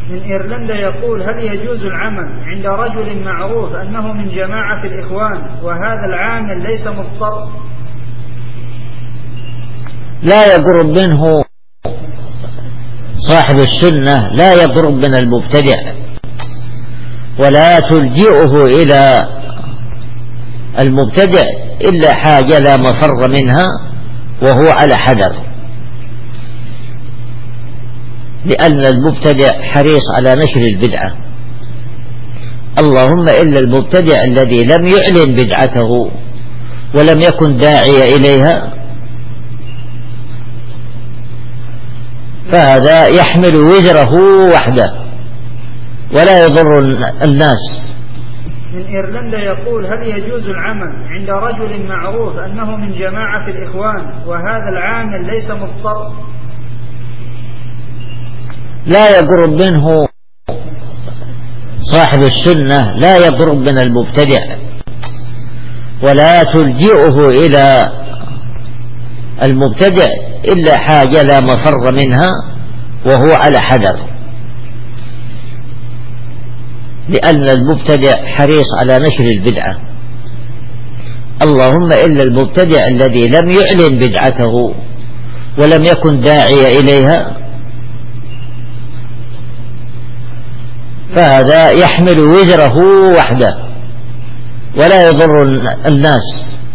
من إيرلندا يقول: هل يجوز العمل عند رجل معروف أنه من جماعة الإخوان وهذا العامل ليس مضطر؟ لا يقرب منه صاحب السنة، لا يقرب من المبتدع، ولا تلجئه إلى المبتدع إلا حاجة لا مفر منها وهو على حذر، لأن المبتدع حريص على نشر البدعة، اللهم إلا المبتدع الذي لم يعلن بدعته ولم يكن داعي إليها، فهذا يحمل وزره وحده ولا يضر الناس. من إيرلندا يقول: هل يجوز العمل عند رجل معروف أنه من جماعة الإخوان وهذا العامل ليس مضطر؟ لا يقرب منه صاحب السنة، لا يقرب من المبتدع، ولا تلجئه إلى المبتدع إلا حاجة لا مفر منها وهو على حذر، لأن المبتدع حريص على نشر البدعة، اللهم إلا المبتدع الذي لم يعلن بدعته ولم يكن داعي إليها، فهذا يحمل وزره وحده ولا يضر الناس.